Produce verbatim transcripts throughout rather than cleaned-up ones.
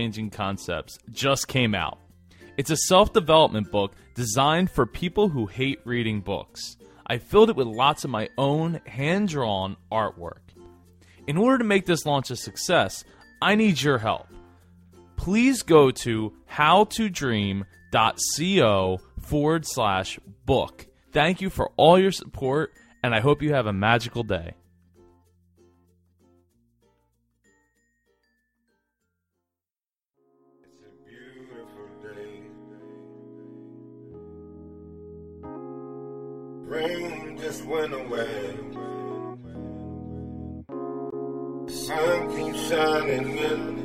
Life-Changing Concepts just came out. It's a self-development book designed for people who hate reading books. I filled it with lots of my own hand-drawn artwork. In order to make this launch a success, I need your help. Please go to howtodream.co forward slash book. Thank you for all your support, and I hope you have a magical day. It's a beautiful day. Rain just went away. The sun keeps shining in.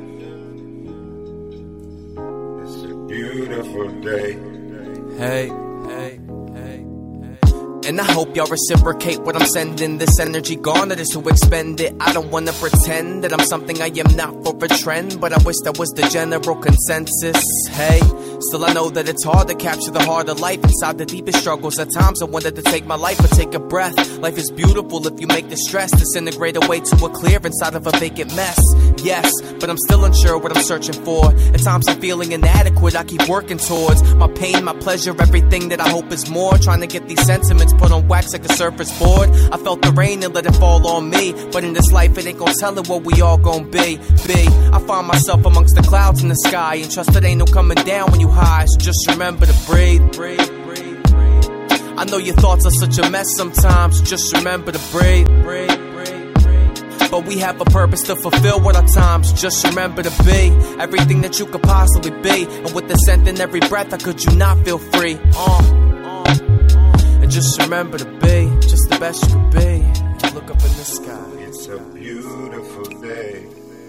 It's a beautiful day. Hey, hey, hey, hey. And I hope y'all reciprocate what I'm sending. This energy gone, it is to expend it. I don't wanna pretend that I'm something I am not for a trend, but I wish that was the general consensus. Hey, still I know that it's hard to capture the heart of life inside the deepest struggles. At times I wanted to take my life or take a breath. Life is beautiful if you make the stress disintegrate away to a clear inside of a vacant mess. Yes, but I'm still unsure what I'm searching for. At times I'm feeling inadequate, I keep working towards my pain, my pleasure, everything that I hope is more. Trying to get these sentiments put on wax like a surface board. I felt the rain and let it fall on me, but in this life it ain't gon' tell it what we all gon' be. Be, I find myself amongst the clouds in the sky, and trust it ain't no coming down when you high. So just remember to breathe, breathe, breathe, breathe. I know your thoughts are such a mess sometimes, so just remember to breathe, breathe, breathe, breathe. But we have a purpose to fulfill what our times. Just remember to be everything that you could possibly be, and with the scent in every breath, how could you not feel free? Uh, uh, and just remember to be just the best you could be. And look up in the sky. It's a beautiful day.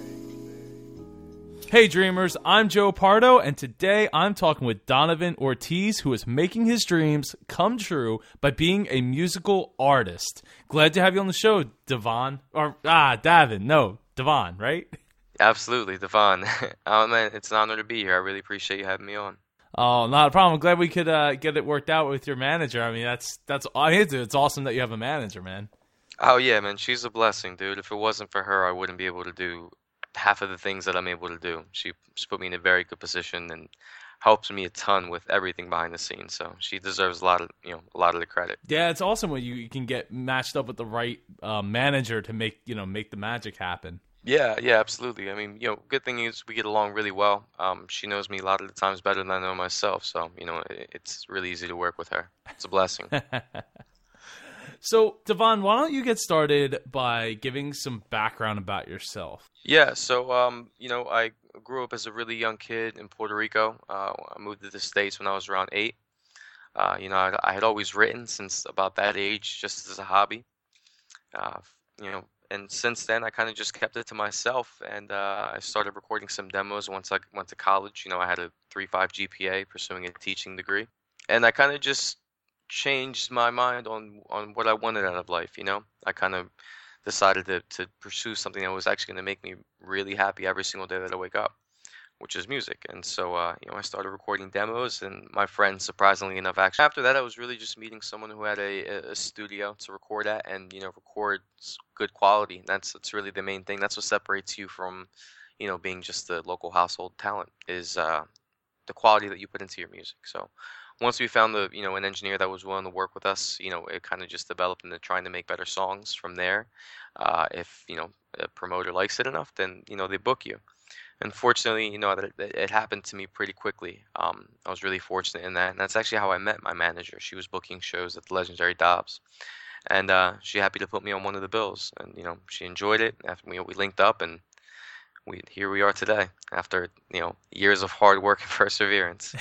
Hey Dreamers, I'm Joe Pardo, and today I'm talking with Donovan Ortiz, who is making his dreams come true by being a musical artist. Glad to have you on the show, Devon. Or, ah, Davin. No, Devon, right? Absolutely, Devon. Oh, man, it's an honor to be here. I really appreciate you having me on. Oh, not a problem. I'm glad we could uh, get it worked out with your manager. I mean, that's, that's I mean, it's awesome that you have a manager, man. Oh, yeah, man. She's a blessing, dude. If it wasn't for her, I wouldn't be able to do half of the things that I'm able to do. She, she's put me in a very good position and helps me a ton with everything behind the scenes. So she deserves a lot of, you know, a lot of the credit. Yeah, it's awesome when you, you can get matched up with the right uh, manager to make, you know, make the magic happen. Yeah, yeah, absolutely. I mean, you know, good thing is we get along really well. Um, she knows me a lot of the times better than I know myself. So, you know, it, it's really easy to work with her. It's a blessing. So, Devon, why don't you get started by giving some background about yourself? Yeah, so, um, you know, I grew up as a really young kid in Puerto Rico. Uh, I moved to the States when I was around eight. Uh, you know, I, I had always written since about that age, just as a hobby. Uh, you know, and since then, I kind of just kept it to myself, and uh, I started recording some demos once I went to college. You know, I had a three point five G P A, pursuing a teaching degree, and I kind of just changed my mind on on what I wanted out of life. You know, I kind of decided to to pursue something that was actually going to make me really happy every single day that I wake up, which is music. And so, uh, you know, I started recording demos, and my friends, surprisingly enough, actually, after that, I was really just meeting someone who had a, a studio to record at, and, you know, record good quality. That's that's really the main thing. That's what separates you from, you know, being just a local household talent, is uh, the quality that you put into your music. So once we found the, you know, an engineer that was willing to work with us, you know, it kind of just developed into trying to make better songs from there. Uh, if, you know, a promoter likes it enough, then, you know, they book you. Unfortunately, you know, that it, it happened to me pretty quickly. Um, I was really fortunate in that, and that's actually how I met my manager. She was booking shows at the legendary Dobbs, and uh, she happy to put me on one of the bills. And, you know, she enjoyed it. After we we linked up, and we here we are today after, you know, years of hard work and perseverance.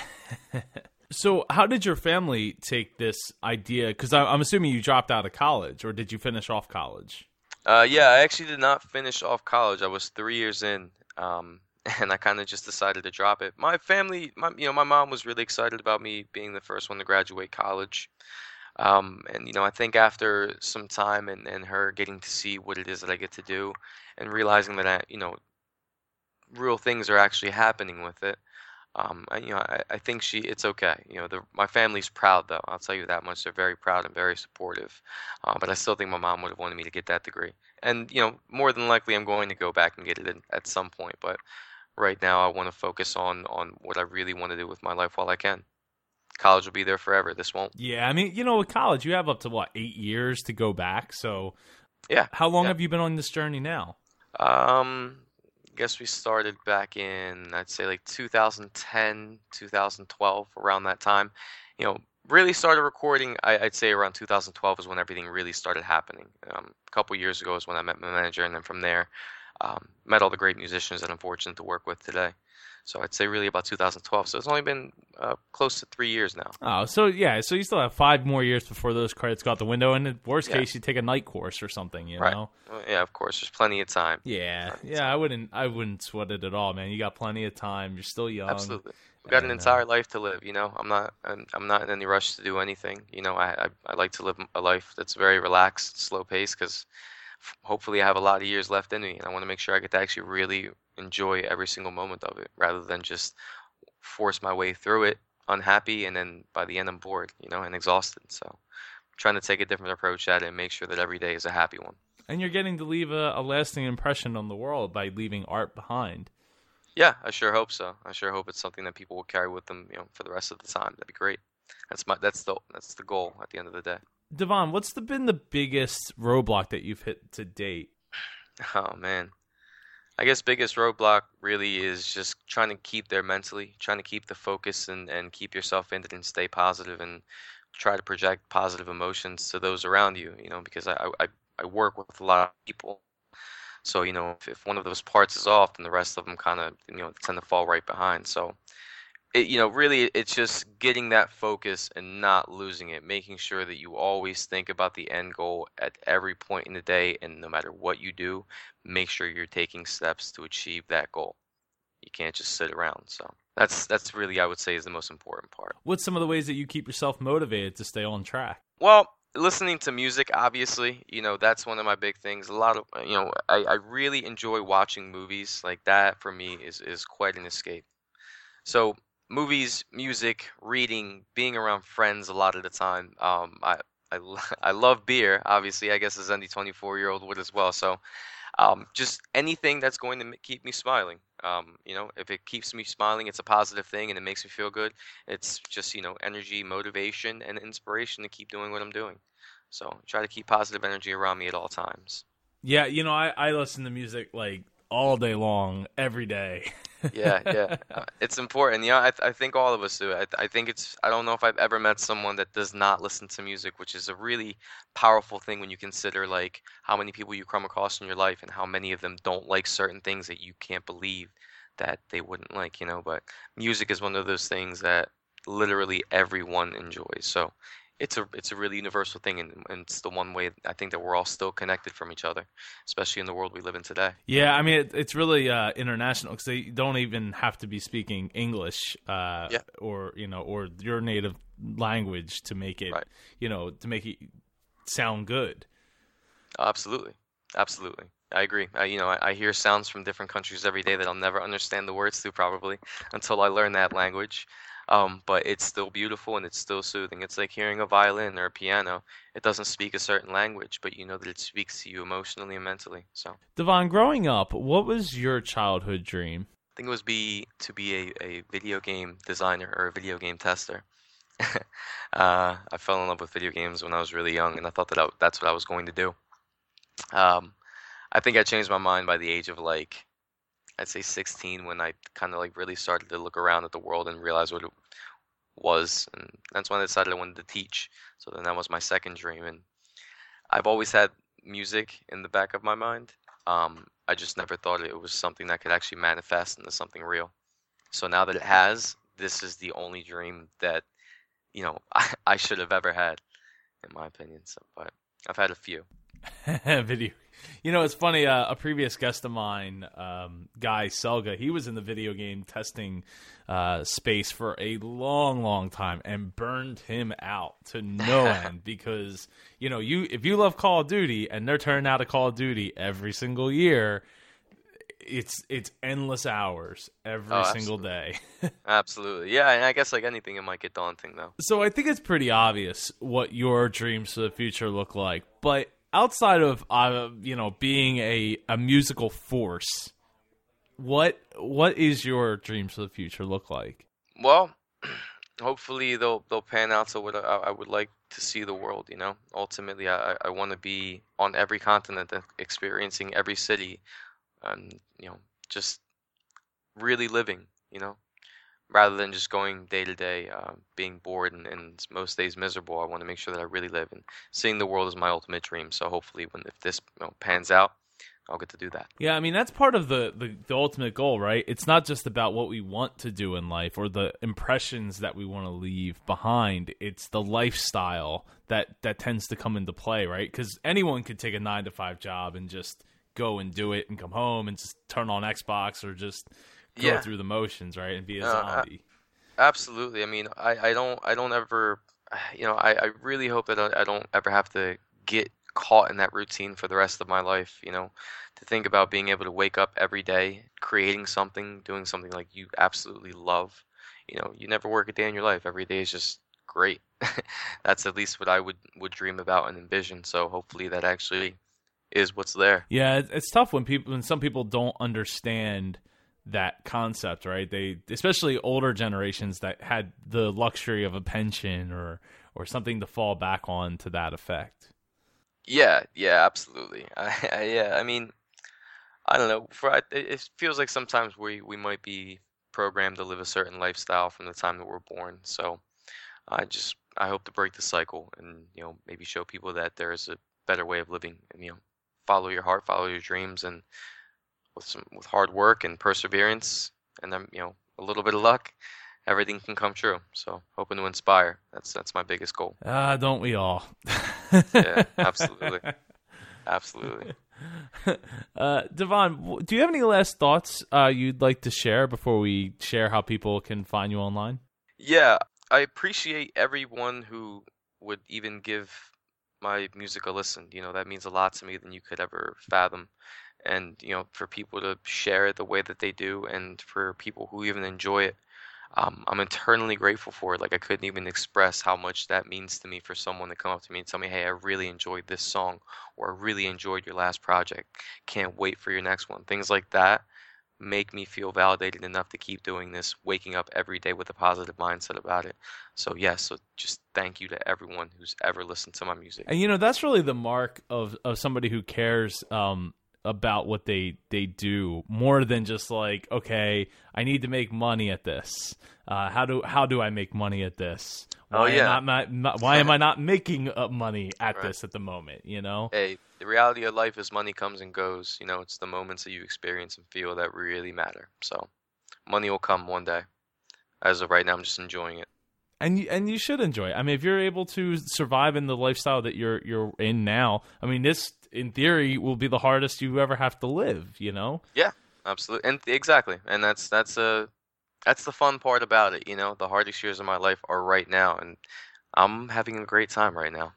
So how did your family take this idea? Because I'm assuming you dropped out of college, or did you finish off college? Uh, yeah, I actually did not finish off college. I was three years in, um, and I kind of just decided to drop it. My family, my, you know, my mom was really excited about me being the first one to graduate college. Um, and, you know, I think after some time and, and her getting to see what it is that I get to do and realizing that, I, you know, real things are actually happening with it, Um, I, you know, I, I think she, it's okay. You know, the, my family's proud, though. I'll tell you that much. They're very proud and very supportive. Uh, but I still think my mom would have wanted me to get that degree. And, you know, more than likely I'm going to go back and get it in, at some point. But right now I want to focus on on what I really want to do with my life while I can. College will be there forever. This won't. Yeah, I mean, you know, with college, you have up to, what, eight years to go back. So Yeah. how long yeah. have you been on this journey now? Um, I guess we started back in, I'd say like two thousand ten, two thousand twelve, around that time. You know, really started recording, I, I'd say around two thousand twelve is when everything really started happening. Um, a couple years ago is when I met my manager, and then from there, um, met all the great musicians that I'm fortunate to work with today. So I'd say really about two thousand twelve. So it's only been uh, close to three years now. Oh, so yeah, so you still have five more years before those credits go out the window. And in the worst Yeah. case, you take a night course or something, you Right. know? Well, yeah, of course. There's plenty of time. Yeah, Plenty of yeah, time. I wouldn't, I wouldn't sweat it at all, man. You got plenty of time. You're still young. Absolutely. We've got an and, uh, entire life to live, you know. I'm not I'm, I'm not in any rush to do anything. You know, I I, I like to live a life that's very relaxed, slow paced, because hopefully I have a lot of years left in me, and I want to make sure I get to actually really enjoy every single moment of it, rather than just force my way through it unhappy, and then by the end I'm bored, you know, and exhausted. So I'm trying to take a different approach at it and make sure that every day is a happy one. And you're getting to leave a, a lasting impression on the world by leaving art behind. Yeah, I sure hope so. I sure hope it's something that people will carry with them, you know, for the rest of the time. That'd be great. That's my that's the that's the goal at the end of the day. Devon, what's the, been the biggest roadblock that you've hit to date? Oh man. I guess biggest roadblock really is just trying to keep there mentally, trying to keep the focus and, and keep yourself in it and stay positive and try to project positive emotions to those around you, you know, because I, I, I work with a lot of people. So, you know, if, if one of those parts is off, then the rest of them kind of, you know, tend to fall right behind. So, it, you know, really it's just getting that focus and not losing it, making sure that you always think about the end goal at every point in the day, and no matter what you do, make sure you're taking steps to achieve that goal. You can't just sit around. So that's that's really, I would say, is the most important part. What's some of the ways that you keep yourself motivated to stay on track? Well, listening to music, obviously, you know, that's one of my big things. A lot of, you know, I, I really enjoy watching movies. Like that for me is, is quite an escape. So movies, music, reading, being around friends a lot of the time. Um, I, I, lo- I love beer, obviously, I guess as any twenty-four year old would as well. So um, just anything that's going to m- keep me smiling. Um, you know, if it keeps me smiling, it's a positive thing and it makes me feel good. It's just, you know, energy, motivation, and inspiration to keep doing what I'm doing. So try to keep positive energy around me at all times. Yeah, you know, I, I listen to music like all day long, every day. Yeah, yeah, uh, it's important. Yeah, I, th- I think all of us do. I, th- I think it's. I don't know if I've ever met someone that does not listen to music, which is a really powerful thing when you consider like how many people you come across in your life and how many of them don't like certain things that you can't believe that they wouldn't like. You know, but music is one of those things that literally everyone enjoys. So it's a it's a really universal thing, and, and it's the one way I think that we're all still connected from each other, especially in the world we live in today. Yeah, I mean, it, it's really uh, international because they don't even have to be speaking English uh, Yeah. or, you know, or your native language to make it, Right. you know, to make it sound good. Absolutely, absolutely. I agree. I, you know, I, I hear sounds from different countries every day that I'll never understand the words to probably until I learn that language. Um, but it's still beautiful and it's still soothing. It's like hearing a violin or a piano. It doesn't speak a certain language, but you know that it speaks to you emotionally and mentally. So I Devon, growing up, what was your childhood dream? think it was be to be a, a video game designer or a video game tester. uh, I fell in love with video games when I was really young, and I thought that I, that's what I was going to do. Um, I think I changed my mind by the age of like, I'd say sixteen, when I kind of like really started to look around at the world and realize what it was, and that's when I decided I wanted to teach. So then that was my second dream, and I've always had music in the back of my mind. Um, I just never thought it was something that could actually manifest into something real. So now that it has, this is the only dream that, you know, I, I should have ever had, in my opinion. So, but I've had a few. Video. You know, it's funny. Uh, a previous guest of mine, um, Guy Selga, he was in the video game testing uh, space for a long, long time and burned him out to no end because, you know, you if you love Call of Duty and they're turning out a Call of Duty every single year, it's it's endless hours every Oh, single day. Absolutely. Yeah, and I guess like anything, it might get daunting, though. So I think it's pretty obvious what your dreams for the future look like, but outside of uh, you know being a, a musical force, what what is your dreams for the future look like? Well, hopefully they'll they'll pan out to what I, I would like to see the world. You know, ultimately, I I want to be on every continent, and experiencing every city, and you know, just really living. You know, rather than just going day to day, uh, being bored and, and most days miserable. I want to make sure that I really live, and seeing the world is my ultimate dream. So hopefully, when if this you know, pans out, I'll get to do that. Yeah, I mean, that's part of the, the, the ultimate goal, right? It's not just about what we want to do in life or the impressions that we want to leave behind. It's the lifestyle that, that tends to come into play, right? Because anyone could take a nine to five job and just go and do it and come home and just turn on Xbox or just go Yeah. through the motions, right? And be a Uh, zombie. Absolutely. I mean, I, I don't I don't ever, you know, I, I really hope that I, I don't ever have to get caught in that routine for the rest of my life. You know, to think about being able to wake up every day, creating something, doing something like you absolutely love. You know, you never work a day in your life. Every day is just great. That's at least what I would would dream about and envision. So hopefully that actually is what's there. Yeah, it- it's tough when people when some people don't understand that concept, right? They, especially older generations that had the luxury of a pension or or something to fall back on to that effect. Yeah, yeah, absolutely. I, I, yeah, I mean, I don't know. For I, it it feels like sometimes we we might be programmed to live a certain lifestyle from the time that we're born. So I just I hope to break the cycle and you know maybe show people that there is a better way of living. And you know, follow your heart, follow your dreams, and with some with hard work and perseverance, and then you know a little bit of luck, everything can come true. So hoping to inspire. That's that's my biggest goal. Ah, don't we all? Yeah, absolutely, absolutely. Uh, Devon, w- do you have any last thoughts uh, you'd like to share before we share how people can find you online? Yeah, I appreciate everyone who would even give my music a listen. You know, that means a lot to me than you could ever fathom. And, you know, for people to share it the way that they do, and for people who even enjoy it, um, I'm eternally grateful for it. Like, I couldn't even express how much that means to me for someone to come up to me and tell me, hey, I really enjoyed this song, or I really enjoyed your last project. Can't wait for your next one. Things like that make me feel validated enough to keep doing this, waking up every day with a positive mindset about it. So yes, so just thank you to everyone who's ever listened to my music. And you know, that's really the mark of, of somebody who cares um, about what they they do more than just like, okay, I need to make money at this. Uh, how do how do I make money at this? Why Oh, yeah. Am I not, not, why am I not making uh, money at Right. this at the moment? You know. Hey, the reality of life is money comes and goes. You know, it's the moments that you experience and feel that really matter. So money will come one day. As of right now, I'm just enjoying it. And you, and you should enjoy it. I mean, if you're able to survive in the lifestyle that you're you're in now, I mean, this in theory will be the hardest you ever have to live. You know. Yeah, absolutely, and exactly, and that's that's a that's the fun part about it. You know, the hardest years of my life are right now, and I'm having a great time right now.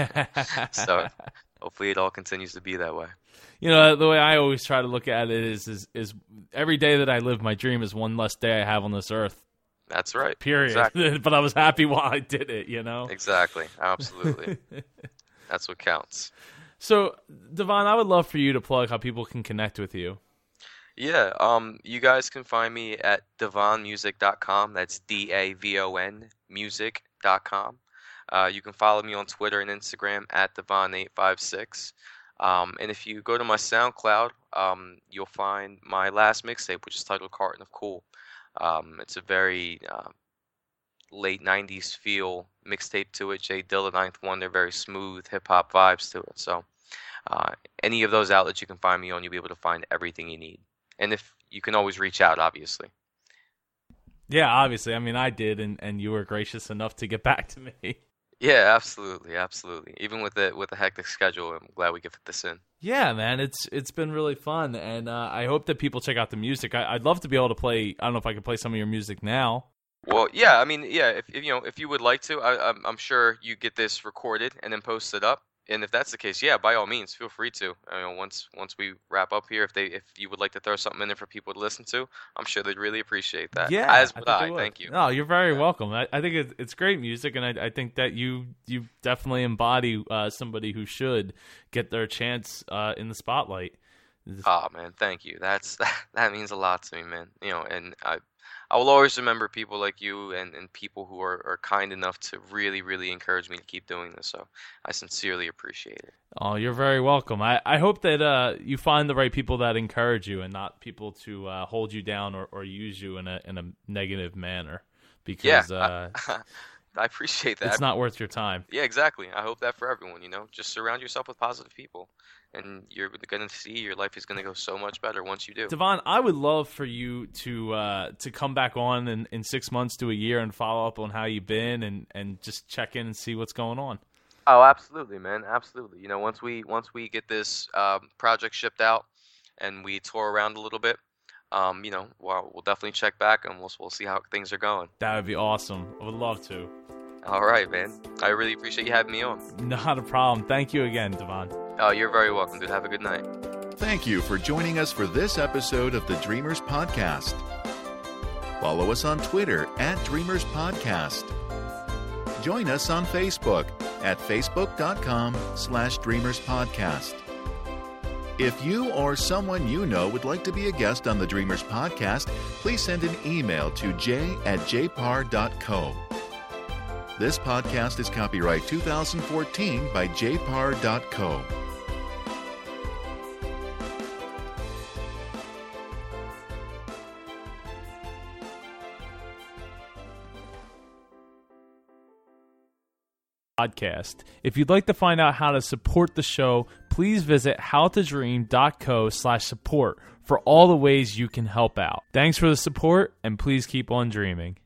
So hopefully, it all continues to be that way. You know, the way I always try to look at it is is is every day that I live, my dream is one less day I have on this earth. That's right. Period. Exactly. But I was happy while I did it. You know. Exactly. Absolutely. That's what counts. So, Devon, I would love for you to plug how people can connect with you. Yeah, um, you guys can find me at devon music dot com. That's D A V O N music dot com. Uh, you can follow me on Twitter and Instagram at devon eight five six. Um, and if you go to my SoundCloud, um, you'll find my last mixtape, which is titled Carton of Cool. Um, it's a very uh, late nineties feel mixtape to it. Jay Dilla, Ninth Wonder, very smooth hip-hop vibes to it. So uh, any of those outlets you can find me on, you'll be able to find everything you need. And if you can always reach out, obviously. Yeah, obviously. I mean, I did, and, and you were gracious enough to get back to me. Yeah, absolutely, absolutely. Even with it with a hectic schedule, I'm glad we get this in. Yeah, man, it's it's been really fun, and uh, I hope that people check out the music. I, I'd love to be able to play. I don't know if I could play some of your music now. Well, yeah, I mean, yeah, if, if you know, if you would like to, I, I'm, I'm sure you get this recorded and then posted up. And if that's the case, yeah, by all means, feel free to. I mean, once once we wrap up here, if they if you would like to throw something in there for people to listen to, I'm sure they'd really appreciate that. Yeah, as would I. I. think they would. Thank you. No, you're very Yeah. welcome. I, I think it's, it's great music, and I, I think that you you definitely embody uh, somebody who should get their chance uh, in the spotlight. Oh man, thank you. That's that means a lot to me, man. You know, and I I will always remember people like you and, and people who are, are kind enough to really, really encourage me to keep doing this. So I sincerely appreciate it. Oh, you're very welcome. I, I hope that uh, you find the right people that encourage you and not people to uh, hold you down or, or use you in a in a negative manner. Because yeah, uh, I, I appreciate that. It's not worth your time. Yeah, exactly. I hope that for everyone, you know. Just surround yourself with positive people, and you're going to see your life is going to go so much better once you do. Devon, I would love for you to uh, to come back on in, in six months to a year and follow up on how you've been and, and just check in and see what's going on. Oh, absolutely, man. Absolutely. You know, once we once we get this um, project shipped out and we tour around a little bit, um, you know, we'll, we'll definitely check back and we'll we'll see how things are going. That would be awesome. I would love to. All right, man. I really appreciate you having me on. Not a problem. Thank you again, Devon. Oh, you're very welcome, dude. Have a good night. Thank you for joining us for this episode of the Dreamers Podcast. Follow us on Twitter at Dreamers Podcast. Join us on Facebook at facebook.com slash Dreamers Podcast. If you or someone you know would like to be a guest on the Dreamers Podcast, please send an email to j at jpar dot co. This podcast is copyright two thousand fourteen by j par dot co. Podcast. If you'd like to find out how to support the show, please visit howtodream.co slash support for all the ways you can help out. Thanks for the support, and please keep on dreaming.